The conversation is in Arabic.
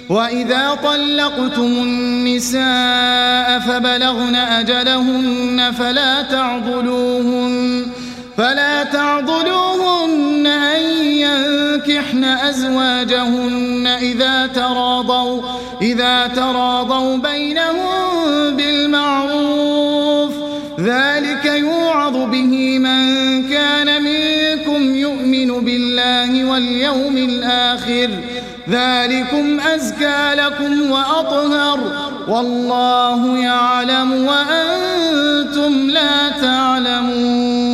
وإذا طلقتم النساء فبلغن أجلهن فلا تعضلوهن أن ينكحن أزواجهن إذا تراضوا بينهم بالمعروف، ذلك يوعظ به من كان منكم يؤمن بالله واليوم الآخر، ذلكم أزكى لكم وأطهر، والله يعلم وأنتم لا تعلمون.